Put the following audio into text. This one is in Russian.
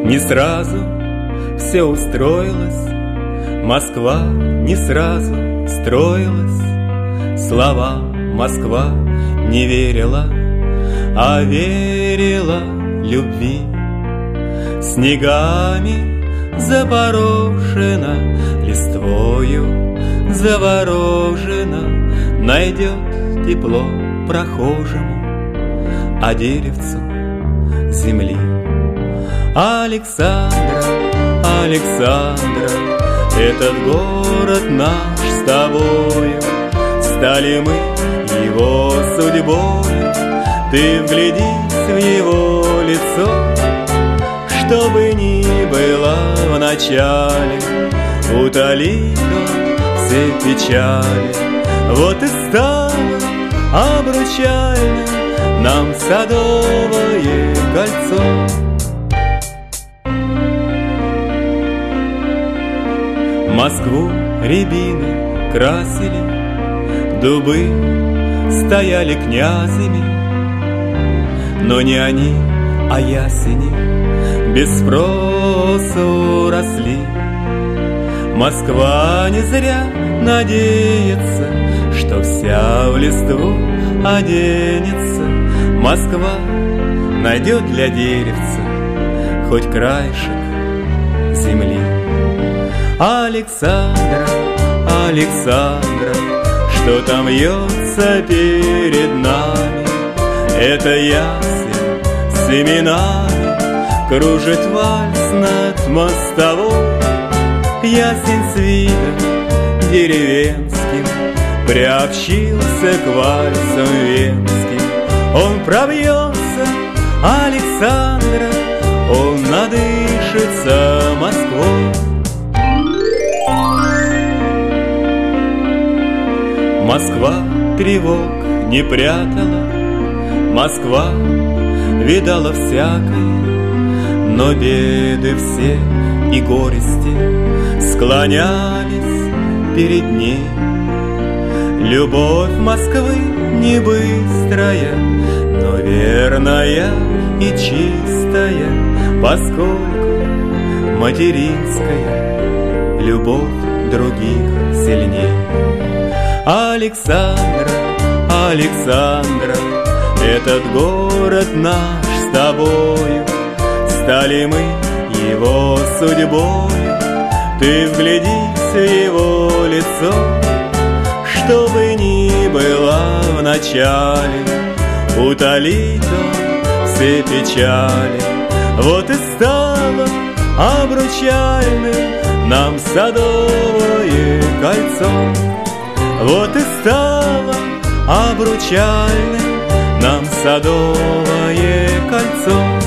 Не сразу все устроилось, Москва не сразу строилась. Слова Москва не верила, а верила любви. Снегами запорошена, листвою заворожена, найдет тепло прохожему, а деревцу земли. Александра, Александра, этот город наш с тобою, стали мы его судьбою. Ты вглядись в его лицо, что бы ни было в начале, утолит он все печали. Вот и стало обручальным нам садовое кольцо. Москву рябины красили, дубы стояли князями, но не они, а ясени без спросу росли. Москва не зря надеется, что вся в листву оденется. Москва найдет для деревца хоть краешек земли. Александра, Александра, что там вьется перед нами? Это ясень с именами кружит вальс над мостовой. Ясень с видом деревенским приобщился к вальсам венским. Он пробьется, Александра, он надышится Москвой. Москва тревог не прятала, Москва видала всякое, но беды все и горести склонялись перед ней. Любовь Москвы не быстрая, но верная и чистая, поскольку материнская любовь других сильней. Александра, Александра, этот город наш с тобою, стали мы его судьбою. Ты вглядись в его лицо, что бы ни было в начале, утолит он все печали. Вот и стало обручальным нам садовое кольцо. Вот и стало обручальным нам садовое кольцо.